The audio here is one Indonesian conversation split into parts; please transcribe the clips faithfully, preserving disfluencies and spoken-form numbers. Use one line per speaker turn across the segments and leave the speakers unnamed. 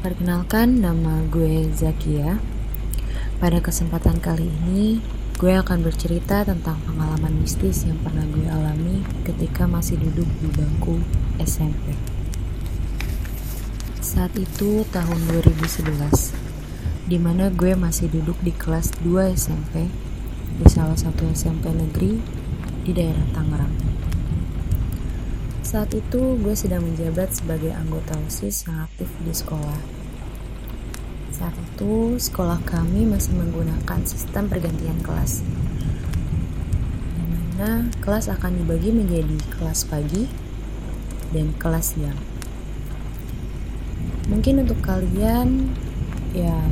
Perkenalkan, nama gue Zakia. Pada kesempatan kali ini, gue akan bercerita tentang pengalaman mistis yang pernah gue alami ketika masih duduk di bangku S M P. Saat itu tahun dua ribu sebelas, di mana gue masih duduk di kelas dua S M P di salah satu S M P negeri di daerah Tangerang. Saat itu gue sedang menjabat sebagai anggota OSIS yang aktif di sekolah. Saat itu sekolah kami masih menggunakan sistem pergantian kelas, di mana kelas akan dibagi menjadi kelas pagi dan kelas siang. Mungkin untuk kalian yang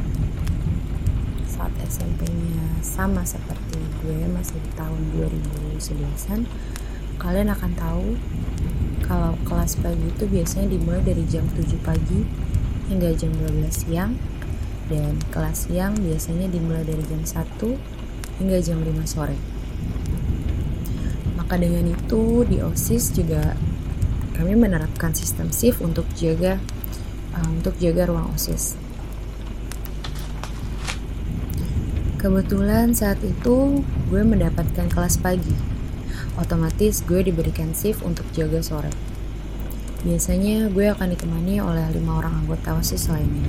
saat S M P-nya sama seperti gue masih di tahun dua ribu sebelas-an, kalian akan tahu kalau kelas pagi itu biasanya dimulai dari jam tujuh pagi hingga jam dua belas siang, dan kelas siang biasanya dimulai dari jam satu hingga jam lima sore. Maka dengan itu di OSIS juga kami menerapkan sistem shift untuk jaga uh, untuk jaga ruang OSIS. Kebetulan saat itu gue mendapatkan kelas pagi, otomatis gue diberikan shift untuk jaga sore. Biasanya gue akan ditemani oleh lima orang anggota OSIS lainnya.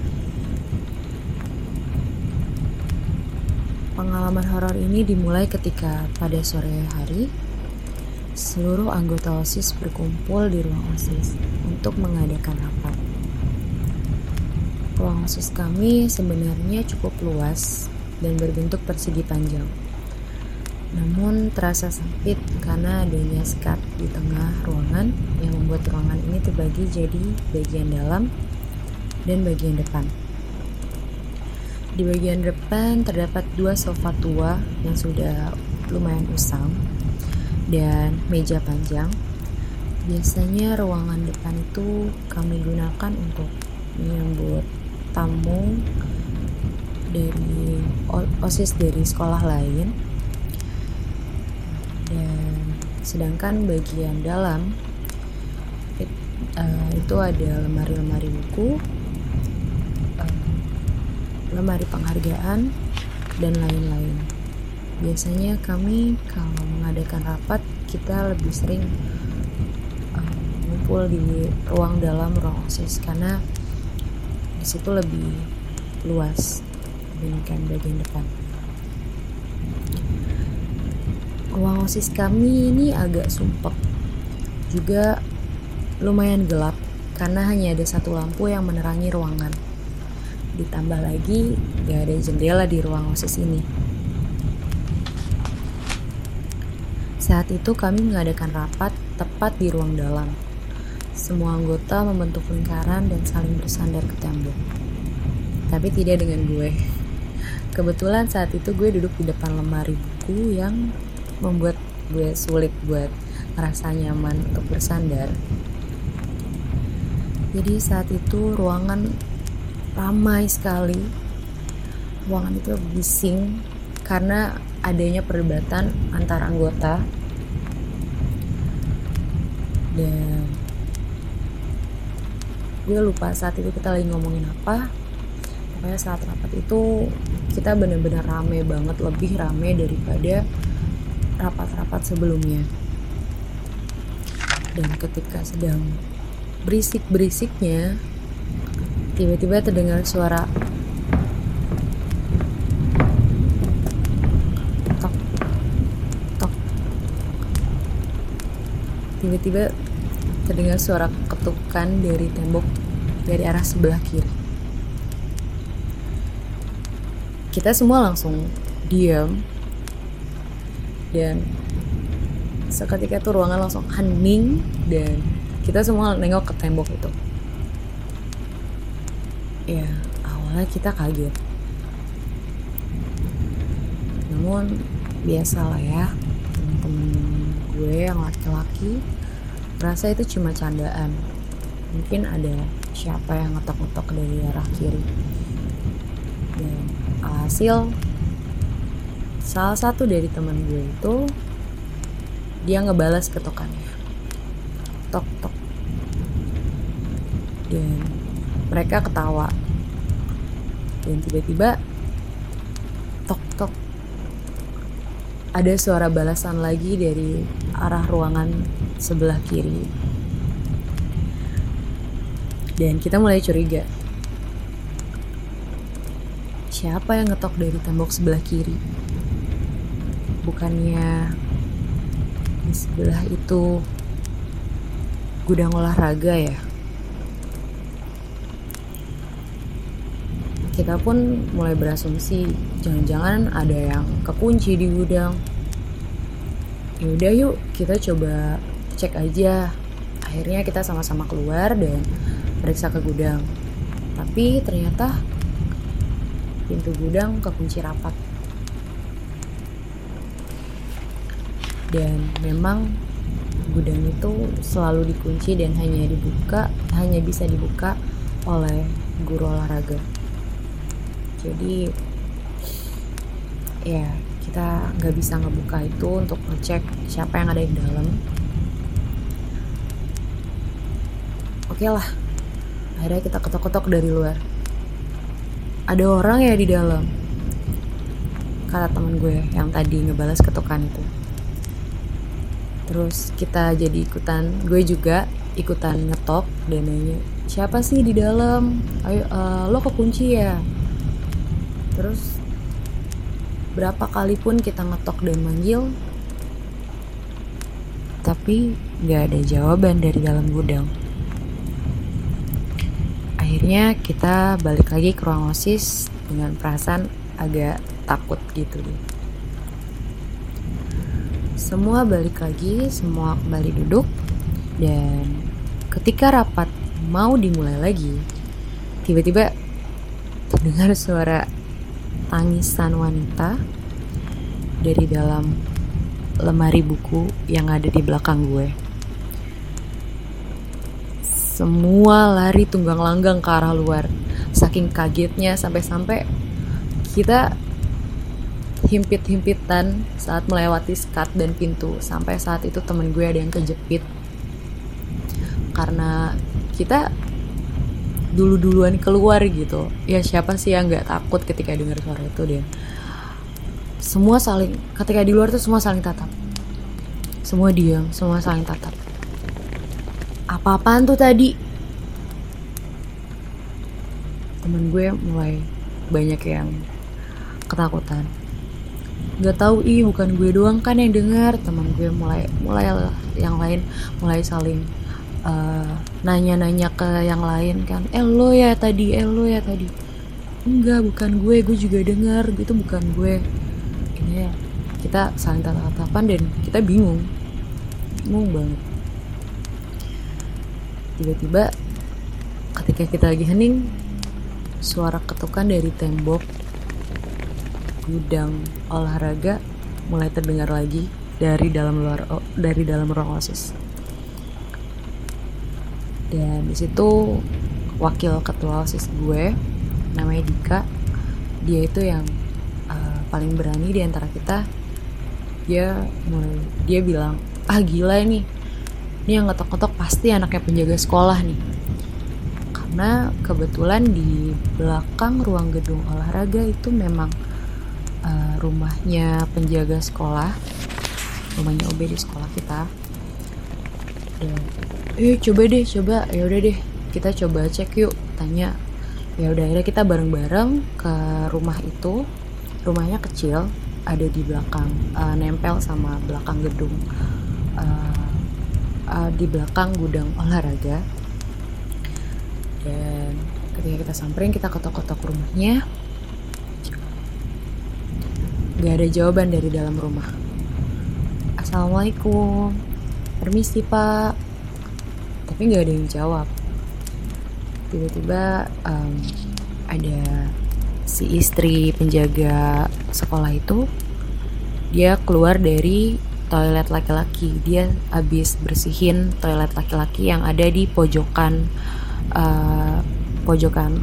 Pengalaman horor ini dimulai ketika pada sore hari, seluruh anggota OSIS berkumpul di ruang OSIS untuk mengadakan rapat. Ruang OSIS kami sebenarnya cukup luas dan berbentuk persegi panjang. Namun terasa sempit karena adanya sekat di tengah ruangan yang membuat ruangan ini terbagi jadi bagian dalam dan bagian depan. Di bagian depan terdapat dua sofa tua yang sudah lumayan usang dan meja panjang. Biasanya ruangan depan itu kami gunakan untuk menyambut tamu dari OSIS dari sekolah lain. Dan sedangkan bagian dalam it, uh, itu ada lemari-lemari buku, uh, lemari penghargaan, dan lain-lain. Biasanya kami kalau mengadakan rapat kita lebih sering uh, ngumpul di ruang dalam ruang OSIS karena di situ lebih luas dibandingkan bagian depan. Ruang OSIS kami ini agak sumpek, juga lumayan gelap karena hanya ada satu lampu yang menerangi ruangan. Ditambah lagi gak ada jendela di ruang OSIS ini. Saat itu kami mengadakan rapat tepat di ruang dalam. Semua anggota membentuk lingkaran dan saling bersandar ke tembok. Tapi tidak dengan gue. Kebetulan saat itu gue duduk di depan lemari buku yang membuat gue sulit buat ngerasa nyaman untuk bersandar. Jadi saat itu ruangan ramai sekali. Ruangan itu bising karena adanya perdebatan antar anggota. Dan gue lupa saat itu kita lagi ngomongin apa. Pokoknya saat rapat itu kita benar-benar rame banget, lebih rame daripada rapat-rapat sebelumnya. Dan ketika sedang berisik-berisiknya, tiba-tiba terdengar suara tok tok. Tiba-tiba terdengar suara ketukan dari tembok dari arah sebelah kiri. Kita semua langsung diam. Dan seketika itu ruangan langsung hening dan kita semua nengok ke tembok itu. Ya, awalnya kita kaget. Namun biasalah ya, teman-teman gue yang laki-laki merasa itu cuma candaan. Mungkin ada siapa yang ngetok-ngetok dari arah kiri. Dan alhasil salah satu dari teman gue itu dia ngebalas ketokannya, tok tok. Dan Mereka ketawa. Dan tiba-tiba tok tok, ada suara balasan lagi dari arah ruangan sebelah kiri. Dan kita mulai curiga, siapa yang ngetok dari tembok sebelah kiri? Bukannya di sebelah itu gudang olahraga ya? Kita pun mulai berasumsi jangan-jangan ada yang kekunci di gudang. Yaudah yuk kita coba cek aja. Akhirnya kita sama-sama keluar dan periksa ke gudang. Tapi ternyata pintu gudang kekunci rapat. Dan memang gudang itu selalu dikunci dan hanya dibuka, hanya bisa dibuka oleh guru olahraga. Jadi ya kita nggak bisa ngebuka itu untuk ngecek siapa yang ada di dalam. Oke lah, akhirnya kita ketok-ketok dari luar. Ada orang ya di dalam, kata temen gue yang tadi ngebalas ketukan itu. Terus kita jadi ikutan, gue juga ikutan ngetok dan nanya, siapa sih di dalam? Ayo, uh, lo kekunci ya? Terus berapa kali pun kita ngetok dan manggil, tapi gak ada jawaban dari dalam gudang. Akhirnya kita balik lagi ke ruang OSIS dengan perasaan agak takut gitu deh. Semua balik lagi, semua kembali duduk, dan ketika rapat mau dimulai lagi, tiba-tiba terdengar suara tangisan wanita dari dalam lemari buku yang ada di belakang gue. Semua lari tunggang langgang ke arah luar. Saking kagetnya sampai-sampai kita himpit-himpitan saat melewati skat dan pintu. Sampai saat itu temen gue ada yang kejepit. Karena kita dulu-duluan keluar gitu. Ya siapa sih yang gak takut ketika dengar suara itu. Dan semua saling, ketika di luar tuh semua saling tatap. Semua diam, semua saling tatap. Apa-apaan tuh tadi? Temen gue mulai banyak yang ketakutan. Gak tahu ih, bukan gue doang kan yang dengar. Temen gue mulai mulai yang lain mulai saling uh, nanya-nanya ke yang lain kan. Eh lo ya tadi, eh lo ya tadi. Enggak, bukan gue, gue juga dengar. Itu bukan gue. Ini kita saling tatap-tatapan dan kita bingung. Bingung banget. Tiba-tiba ketika kita lagi hening, suara ketukan dari tembok gudang olahraga mulai terdengar lagi dari dalam luar oh, dari dalam ruang OSIS. Dan di situ wakil ketua OSIS gue namanya Dika, dia itu yang uh, paling berani di antara kita. Dia mulai dia bilang, ah gila nih. Ini yang ngetok-ngetok pasti anaknya penjaga sekolah nih. Karena kebetulan di belakang ruang gedung olahraga itu memang uh, rumahnya penjaga sekolah, rumahnya O B di sekolah kita. Dan, eh coba deh, coba, ya udah deh, kita coba cek yuk, tanya. Ya udah, akhirnya kita bareng-bareng ke rumah itu. Rumahnya kecil, ada di belakang, uh, nempel sama belakang gedung. Uh, Uh, di belakang gudang olahraga. Dan ketika kita samperin, kita ketok-ketok rumahnya, gak ada jawaban dari dalam rumah. Assalamualaikum, permisi pak. Tapi gak ada yang jawab. Tiba-tiba um, ada si istri penjaga sekolah itu, dia keluar dari toilet laki-laki. Dia habis bersihin toilet laki-laki yang ada di pojokan uh, pojokan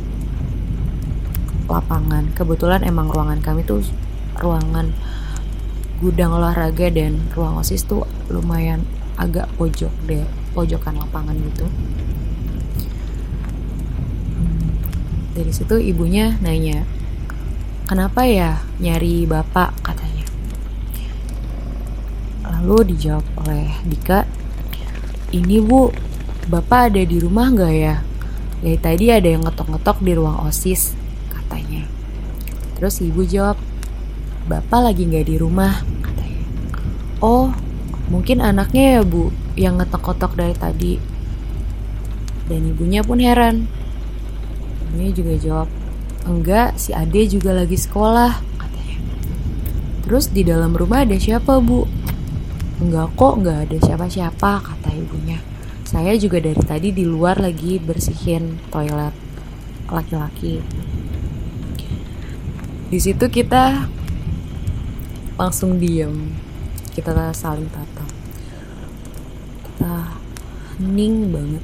lapangan. Kebetulan emang ruangan kami tuh ruangan gudang olahraga dan ruang OSIS tuh lumayan agak pojok deh, pojokan lapangan gitu. Dari situ ibunya nanya, kenapa ya nyari bapak, katanya. Lalu dijawab oleh Dika, ini bu, bapak ada di rumah gak ya? Dari tadi ada yang ngetok-ngetok di ruang OSIS, katanya. Terus ibu jawab, bapak lagi gak di rumah, katanya. Oh, mungkin anaknya ya bu, yang ngetok-ngetok dari tadi. Dan ibunya pun heran. Ibunya juga jawab, enggak, si Ade juga lagi sekolah, katanya. Terus di dalam rumah ada siapa bu? Enggak kok, enggak ada siapa-siapa, kata ibunya. Saya juga dari tadi di luar lagi bersihin toilet laki-laki. Di situ kita langsung diem, kita saling tatap, kita hening banget.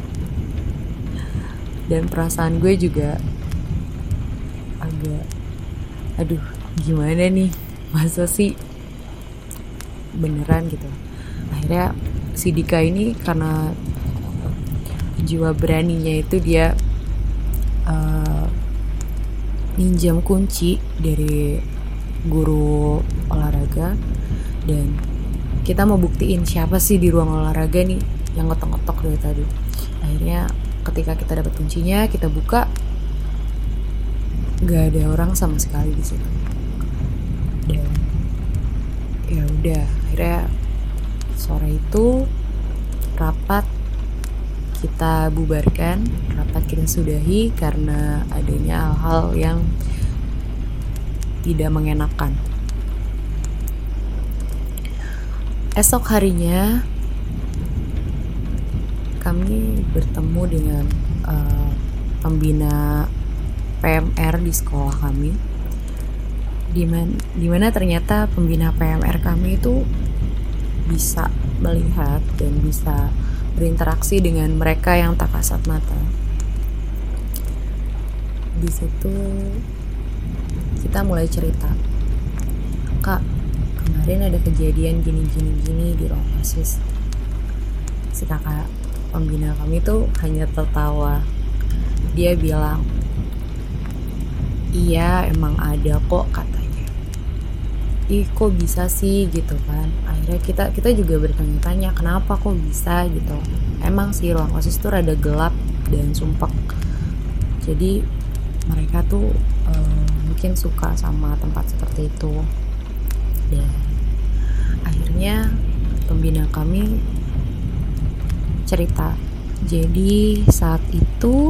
Dan perasaan gue juga agak, aduh gimana nih, masa sih beneran gitu. Akhirnya si Dika ini karena jiwa beraninya itu dia uh, minjam kunci dari guru olahraga, dan kita mau buktiin siapa sih di ruang olahraga nih yang ngetok-ngetok dari tadi. Akhirnya ketika kita dapat kuncinya, kita buka, nggak ada orang sama sekali di situ. Dan ya udah, akhirnya sore itu rapat kita bubarkan, rapat kita sudahi karena adanya hal-hal yang tidak mengenakan. Esok harinya kami bertemu dengan uh, pembina P M R di sekolah kami, dimana, dimana ternyata pembina P M R kami itu bisa melihat dan bisa berinteraksi dengan mereka yang tak kasat mata. Di situ kita mulai cerita, kak, kemarin ada kejadian gini-gini-gini di ruang OSIS. Si kakak pembina kami tuh hanya tertawa. Dia bilang, iya emang ada kok, katanya. Ih kok bisa sih gitu kan. Akhirnya kita kita juga bertanya-tanya kenapa kok bisa gitu. Emang sih ruang OSIS tuh rada gelap dan sumpek. Jadi mereka tuh uh, mungkin suka sama tempat seperti itu. Dan akhirnya pembina kami cerita, jadi saat itu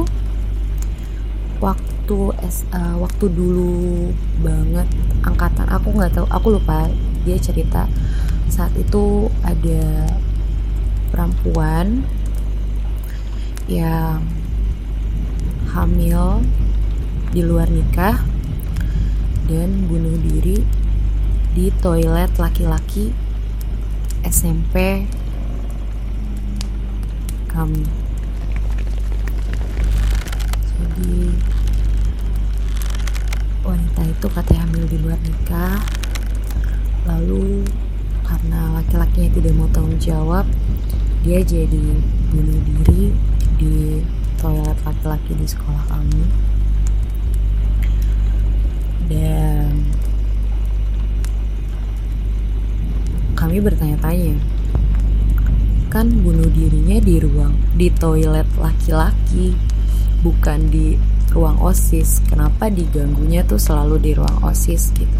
waktu S, uh, waktu dulu banget angkatan aku nggak tahu, aku lupa, dia cerita saat itu ada perempuan yang hamil di luar nikah dan bunuh diri di toilet laki-laki S M P kami. Jadi wanita itu katanya hamil di luar nikah, lalu karena laki-lakinya tidak mau tanggung jawab, dia jadi bunuh diri di toilet laki-laki di sekolah kami. Dan kami bertanya-tanya, kan bunuh dirinya di ruang di toilet laki-laki, bukan di ruang OSIS. Kenapa diganggunya tuh selalu di ruang OSIS gitu.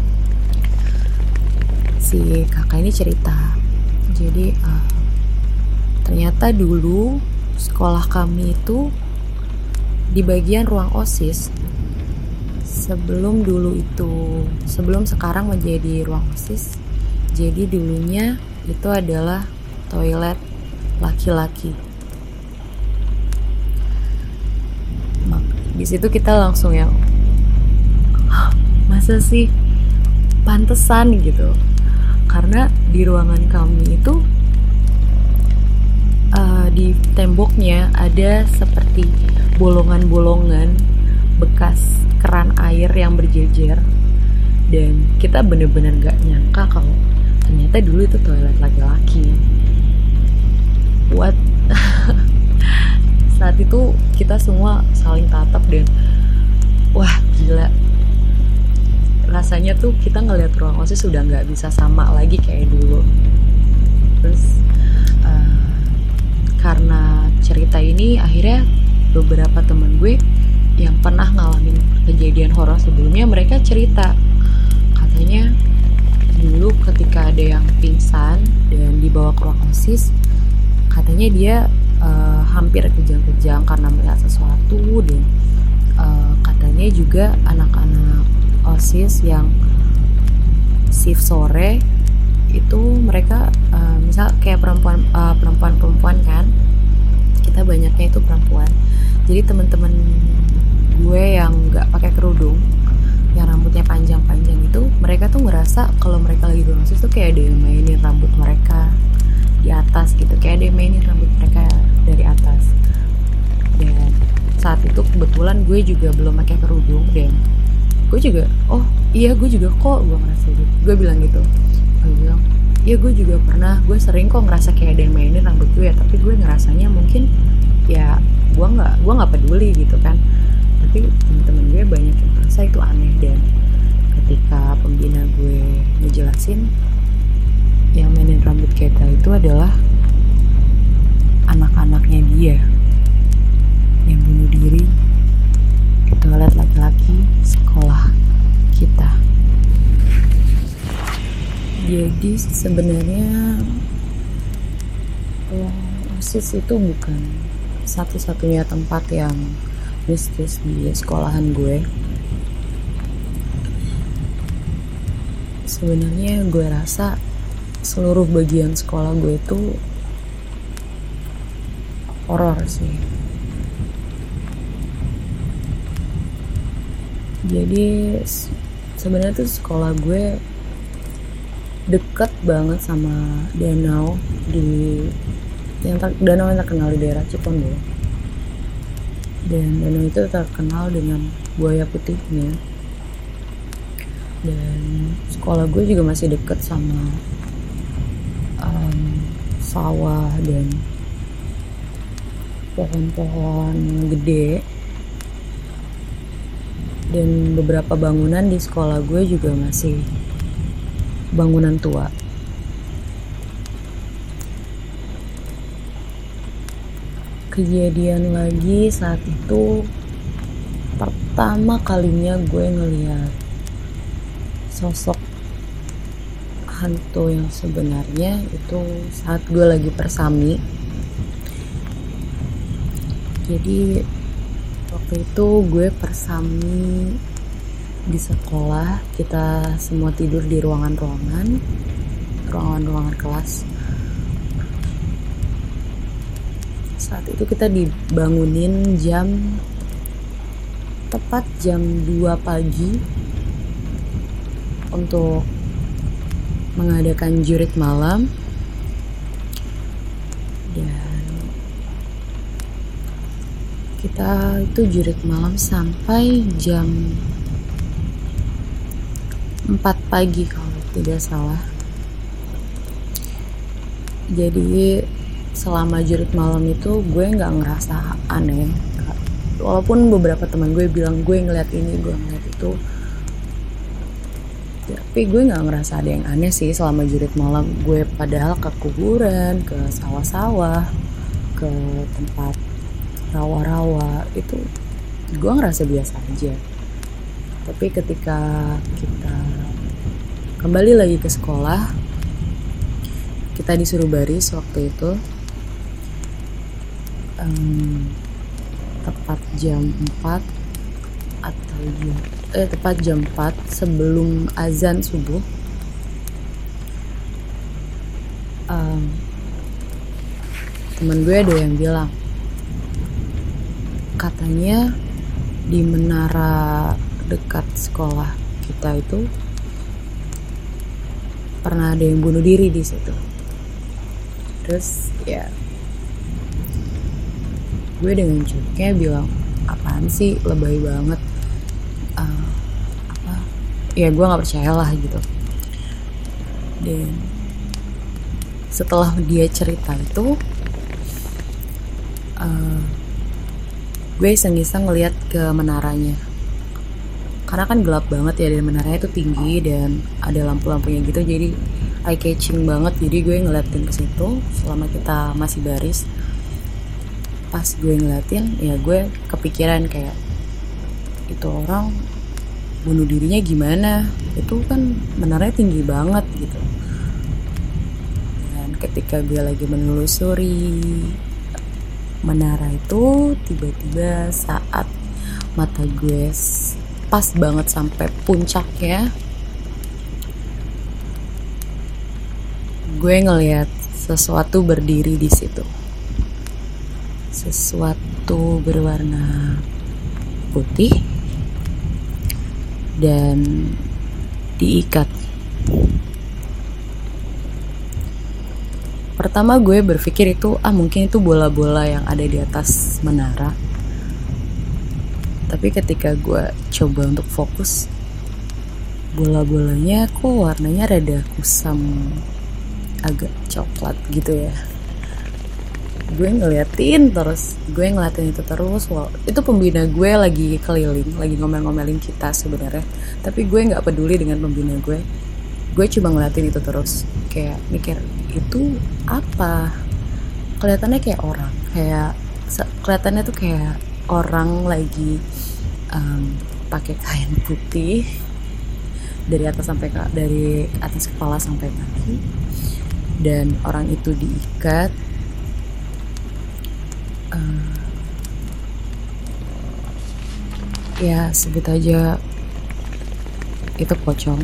Si kakak ini cerita, jadi uh, ternyata dulu sekolah kami itu di bagian ruang OSIS. Sebelum dulu itu, sebelum sekarang menjadi ruang OSIS, jadi dulunya itu adalah toilet laki-laki. Di situ kita langsung yang, masa sih, pantesan gitu. Karena di ruangan kami itu uh, di temboknya ada seperti bolongan-bolongan bekas keran air yang berjejer, dan kita bener-bener gak nyangka kalau ternyata dulu itu toilet laki-laki. What? Saat itu kita semua saling tatap dan wah gila, rasanya tuh kita ngeliat ruang OSIS sudah nggak bisa sama lagi kayak dulu. Terus uh, karena cerita ini akhirnya beberapa teman gue yang pernah ngalamin kejadian horor sebelumnya, mereka cerita katanya dulu ketika ada yang pingsan dan dibawa ke ruang OSIS, katanya dia uh, hampir kejang-kejang karena melihat sesuatu. Dan uh, katanya juga anak-anak OSIS yang shift sore itu mereka uh, misal kayak perempuan uh, perempuan-perempuan kan, kita banyaknya itu perempuan, jadi teman-teman gue yang nggak pakai kerudung, yang rambutnya panjang-panjang itu, mereka tuh ngerasa kalau mereka lagi di OSIS tuh kayak ada yang mainin rambut mereka di atas gitu, kayak ada yang mainin rambut mereka dari atas. Dan saat itu kebetulan gue juga belum pakai kerudung dan gue juga oh iya gue juga kok gue ngerasa gitu, gue bilang gitu, gue bilang iya gue juga pernah, gue sering kok ngerasa kayak ada yang mainin rambut gue, tapi gue ngerasanya mungkin ya gue nggak gue nggak peduli gitu kan. Tapi temen-temen gue banyak yang merasa itu aneh. Dan ketika pembina gue ngejelasin yang mainin rambut kita itu adalah anak-anaknya dia yang bunuh diri di toilet laki-laki sekolah kita. Jadi sebenarnya OSIS itu bukan satu-satunya tempat yang mistis di sekolahan gue. Sebenarnya gue rasa seluruh bagian sekolah gue itu horor sih. Jadi sebenarnya tuh sekolah gue deket banget sama danau di yang ter, danau yang terkenal di daerah Cipondo. Dan danau itu terkenal dengan buaya putihnya. Dan sekolah gue juga masih deket sama um, sawah dan pohon-pohon gede. Dan beberapa bangunan di sekolah gue juga masih bangunan tua. Kejadian lagi saat itu pertama kalinya gue ngeliat sosok hantu yang sebenarnya itu saat gue lagi persami. Jadi waktu itu gue persami di sekolah, kita semua tidur di ruangan-ruangan ruangan-ruangan kelas. Saat itu kita dibangunin jam tepat jam dua pagi untuk mengadakan jurit malam. Dan kita itu jurit malam sampai jam empat pagi kalau tidak salah. Jadi selama jurit malam itu gue gak ngerasa aneh, walaupun beberapa teman gue bilang gue ngeliat ini, gue ngeliat itu, tapi gue gak ngerasa ada yang aneh sih selama jurit malam. Gue padahal ke kuburan, ke sawah-sawah, ke tempat rawa-rawa, itu gue ngerasa biasa aja. Tapi ketika kita kembali lagi ke sekolah, kita disuruh baris waktu itu, um, tepat jam empat atau jam, eh tepat jam empat sebelum azan subuh. Um, teman gue ada yang bilang katanya di menara dekat sekolah kita itu pernah ada yang bunuh diri di situ. Terus ya gue dengan cuknya bilang, apaan sih, lebay banget, uh, apa ya, gue nggak percaya lah gitu. Dan setelah dia cerita itu, uh, gue iseng-iseng ngeliat ke menaranya, karena kan gelap banget ya, dan menaranya itu tinggi dan ada lampu-lampunya gitu, jadi eye catching banget. Jadi gue ngeliatin ke situ selama kita masih baris. Pas gue ngeliatin, ya gue kepikiran kayak, itu orang bunuh dirinya gimana, itu kan menaranya tinggi banget gitu. Dan ketika gue lagi menelusuri menara itu, tiba-tiba saat mata gue pas banget sampai puncaknya, gue ngelihat sesuatu berdiri di situ. Sesuatu berwarna putih dan diikat. Pertama gue berpikir itu ah mungkin itu bola-bola yang ada di atas menara. Tapi ketika gue coba untuk fokus, bola-bolanya kok warnanya rada kusam, agak coklat gitu ya. Gue ngeliatin terus, gue ngeliatin itu terus. Wow, itu pembina gue lagi keliling, lagi ngomel-ngomelin kita sebenarnya. Tapi gue nggak peduli dengan pembina gue. Gue cuma ngeliatin itu terus, kayak mikir itu apa? Kelihatannya kayak orang, kayak kelihatannya tuh kayak orang lagi um, pakai kain putih dari atas sampai ke, dari atas kepala sampai kaki, dan orang itu diikat. Uh, ya sebut aja itu pocong.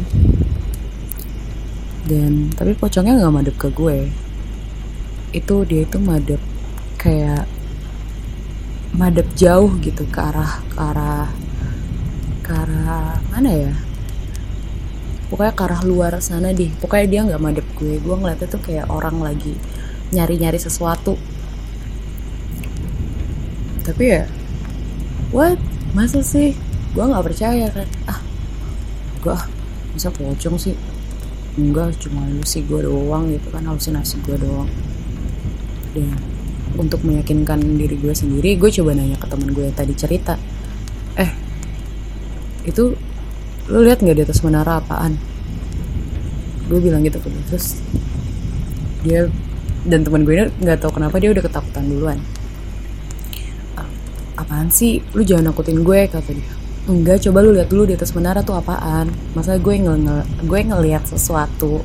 Dan tapi pocongnya nggak madep ke gue, itu dia itu madep kayak madep jauh gitu ke arah ke arah ke arah mana ya, pokoknya ke arah luar sana deh. Pokoknya dia nggak madep gue. Gue ngeliatnya tuh kayak orang lagi nyari-nyari sesuatu. Tapi ya what, masa sih, gue nggak percaya kan. Ah gue ah bisa pocong sih, enggak, cuma halusi gue doang gitu kan, halusinasi gue doang. Dan untuk meyakinkan diri gue sendiri, gue coba nanya ke teman gue yang tadi cerita, eh itu lu lihat nggak di atas menara apaan? Gue bilang gitu ke dia. Terus dia dan teman gue ini nggak tahu kenapa dia udah ketakutan duluan. Apaan sih, lu jangan nakutin gue, kata dia. Enggak, coba lu lihat dulu di atas menara tuh apaan. Masa gue ngel gue ngelihat sesuatu.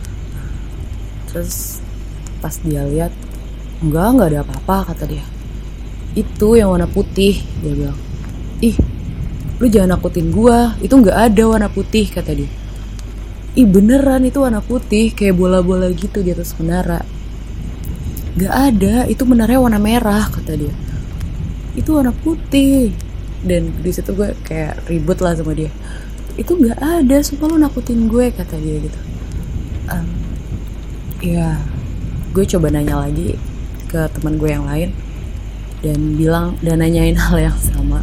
Terus pas dia lihat, enggak enggak ada apa-apa, kata dia. Itu yang warna putih, dia bilang. Ih, lu jangan nakutin gue, itu nggak ada warna putih, kata dia. Ih beneran itu warna putih, kayak bola-bola gitu di atas menara. Nggak ada, itu menaranya warna merah, kata dia. Itu warna putih. Dan di situ gue kayak ribut lah sama dia. Itu nggak ada, sumpah lu nakutin gue, kata dia gitu. Um, ya, gue coba nanya lagi ke teman gue yang lain dan bilang dan nanyain hal yang sama.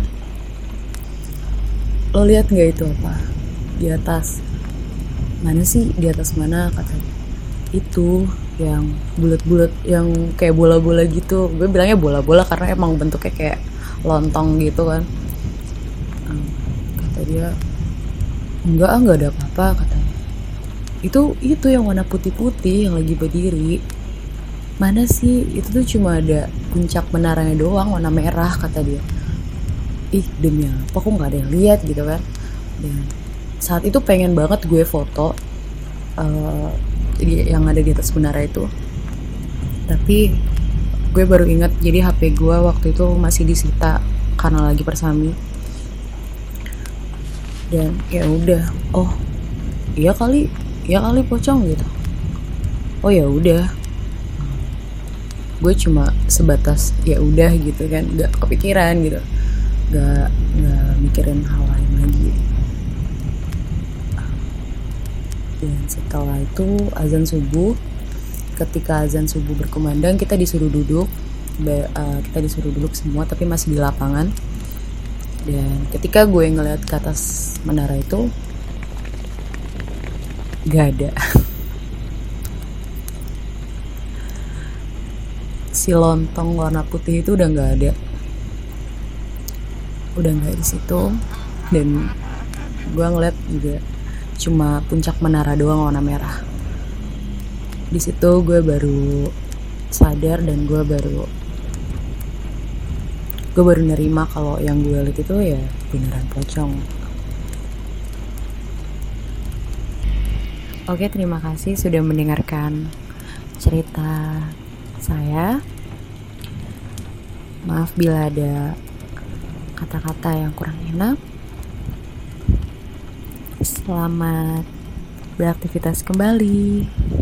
Lo lihat nggak itu apa di atas? Mana sih di atas mana, kata dia. Itu yang bulat-bulat, yang kayak bola-bola gitu. Gue bilangnya bola-bola karena emang bentuknya kayak lontong gitu kan. Um, kata dia, enggak enggak ada apa-apa, katanya. Itu itu yang warna putih-putih yang lagi berdiri. Mana sih? Itu tuh cuma ada puncak menaranya doang warna merah, kata dia. Ih demi apa, kok nggak ada yang lihat gitu kan. Dan saat itu pengen banget gue foto uh, yang ada di atas menara itu. Tapi gue baru ingat, jadi H P gue waktu itu masih disita karena lagi persami. Dan ya udah, oh iya kali, iya kali pocong gitu. Oh ya udah, gue cuma sebatas ya udah gitu kan, nggak kepikiran gitu, nggak nggak mikirin hal lain lagi. Dan setelah itu azan subuh. Ketika azan subuh berkumandang, kita disuruh duduk. Be, uh, kita disuruh duduk semua, tapi masih di lapangan. Dan ketika gue ngeliat ke atas menara itu, gak ada. Si lontong warna putih itu udah gak ada. udah nggak di situ, dan gue ngeliat juga cuma puncak menara doang warna merah. Di situ gue baru sadar dan gue baru gue baru nerima kalau yang gue lihat itu ya beneran pocong. Oke, terima kasih sudah mendengarkan cerita saya. Maaf bila ada kata-kata yang kurang enak. Selamat beraktivitas kembali.